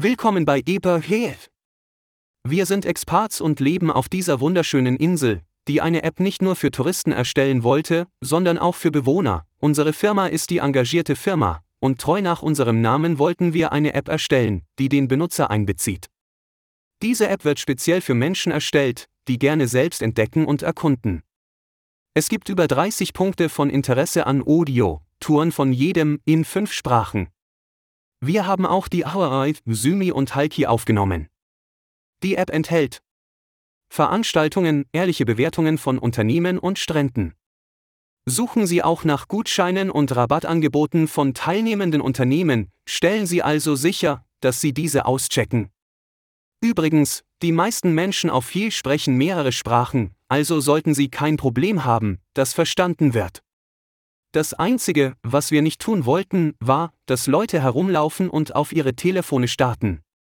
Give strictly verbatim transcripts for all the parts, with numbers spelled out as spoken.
Willkommen bei Eberhard. Wir sind Experts und leben auf dieser wunderschönen Insel, die eine App nicht nur für Touristen erstellen wollte, sondern auch für Bewohner. Unsere Firma ist die engagierte Firma, und treu nach unserem Namen wollten wir eine App erstellen, die den Benutzer einbezieht. Diese App wird speziell für Menschen erstellt, die gerne selbst entdecken und erkunden. Es gibt über dreißig Punkte von Interesse an Audio-Touren von jedem in fünf Sprachen. Wir haben auch die Hawaii, Sumi und Halki aufgenommen. Die App enthält Veranstaltungen, ehrliche Bewertungen von Unternehmen und Stränden. Suchen Sie auch nach Gutscheinen und Rabattangeboten von teilnehmenden Unternehmen, stellen Sie also sicher, dass Sie diese auschecken. Übrigens, die meisten Menschen auf Yale sprechen mehrere Sprachen, also sollten Sie kein Problem haben, das verstanden wird. Das Einzige, was wir nicht tun wollten, war, dass Leute herumlaufen und auf ihre Telefone starten.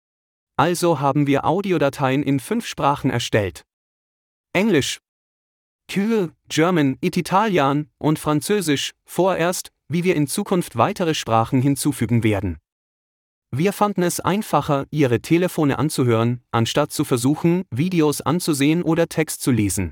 Also haben wir Audiodateien in fünf Sprachen erstellt. Englisch, Kühl, German, Italian und Französisch, vorerst, wie wir in Zukunft weitere Sprachen hinzufügen werden. Wir fanden es einfacher, Ihre Telefone anzuhören, anstatt zu versuchen, Videos anzusehen oder Text zu lesen.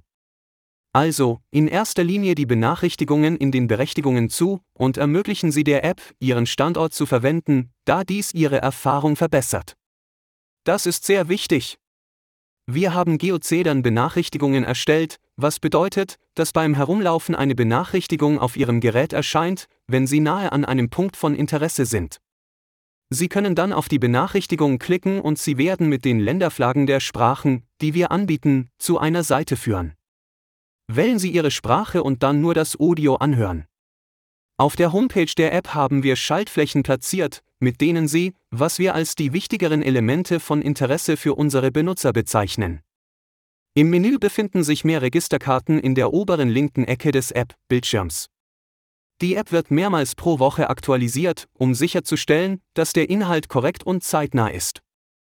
Also, in erster Linie die Benachrichtigungen in den Berechtigungen zu und ermöglichen Sie der App, Ihren Standort zu verwenden, da dies Ihre Erfahrung verbessert. Das ist sehr wichtig. Wir haben Geocädern-Benachrichtigungen erstellt, was bedeutet, dass beim Herumlaufen eine Benachrichtigung auf Ihrem Gerät erscheint, wenn Sie nahe an einem Punkt von Interesse sind. Sie können dann auf die Benachrichtigung klicken und Sie werden mit den Länderflaggen der Sprachen, die wir anbieten, zu einer Seite führen. Wählen Sie Ihre Sprache und dann nur das Audio anhören. Auf der Homepage der App haben wir Schaltflächen platziert, mit denen Sie, was wir als die wichtigeren Elemente von Interesse für unsere Benutzer bezeichnen. Im Menü befinden sich mehr Registerkarten in der oberen linken Ecke des App-Bildschirms. Die App wird mehrmals pro Woche aktualisiert, um sicherzustellen, dass der Inhalt korrekt und zeitnah ist.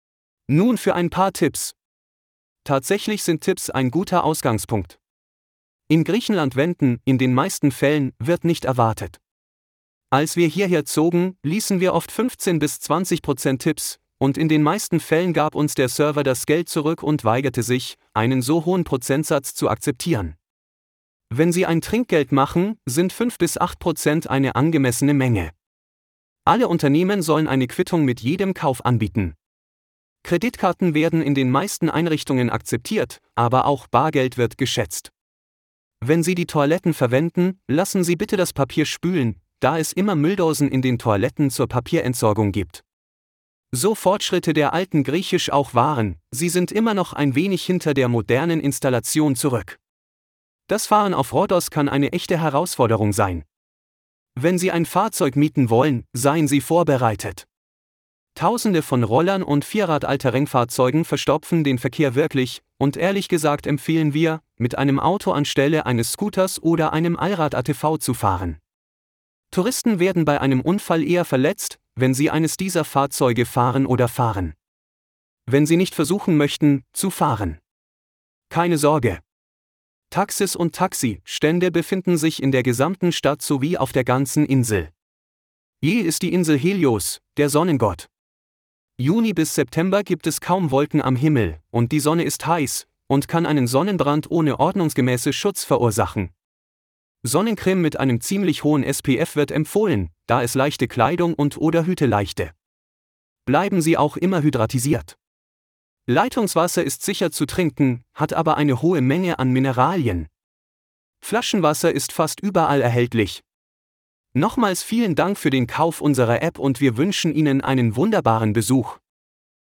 Nun für ein paar Tipps. Tatsächlich sind Tipps ein guter Ausgangspunkt. In Griechenland wenden, in den meisten Fällen, wird nicht erwartet. Als wir hierher zogen, ließen wir oft fünfzehn bis zwanzig Prozent Tipps, und in den meisten Fällen gab uns der Server das Geld zurück und weigerte sich, einen so hohen Prozentsatz zu akzeptieren. Wenn Sie ein Trinkgeld machen, sind fünf bis acht Prozent eine angemessene Menge. Alle Unternehmen sollen eine Quittung mit jedem Kauf anbieten. Kreditkarten werden in den meisten Einrichtungen akzeptiert, aber auch Bargeld wird geschätzt. Wenn Sie die Toiletten verwenden, lassen Sie bitte das Papier spülen, da es immer Mülldosen in den Toiletten zur Papierentsorgung gibt. So Fortschritte der alten Griechisch auch waren, sie sind immer noch ein wenig hinter der modernen Installation zurück. Das Fahren auf Rhodos kann eine echte Herausforderung sein. Wenn Sie ein Fahrzeug mieten wollen, seien Sie vorbereitet. Tausende von Rollern und Vierrad-Allterrain-Fahrzeugen verstopfen den Verkehr wirklich, und ehrlich gesagt empfehlen wir, mit einem Auto anstelle eines Scooters oder einem Allrad-A T V zu fahren. Touristen werden bei einem Unfall eher verletzt, wenn sie eines dieser Fahrzeuge fahren oder fahren. Wenn sie nicht versuchen möchten, zu fahren. Keine Sorge. Taxis und Taxi-Stände befinden sich in der gesamten Stadt sowie auf der ganzen Insel. Yale ist die Insel Helios, der Sonnengott. Juni bis September gibt es kaum Wolken am Himmel, und die Sonne ist heiß und kann einen Sonnenbrand ohne ordnungsgemäße Schutz verursachen. Sonnencreme mit einem ziemlich hohen S P F wird empfohlen, da es leichte Kleidung und/oder Hüte leichte. Bleiben Sie auch immer hydratisiert. Leitungswasser ist sicher zu trinken, hat aber eine hohe Menge an Mineralien. Flaschenwasser ist fast überall erhältlich. Nochmals vielen Dank für den Kauf unserer App und wir wünschen Ihnen einen wunderbaren Besuch.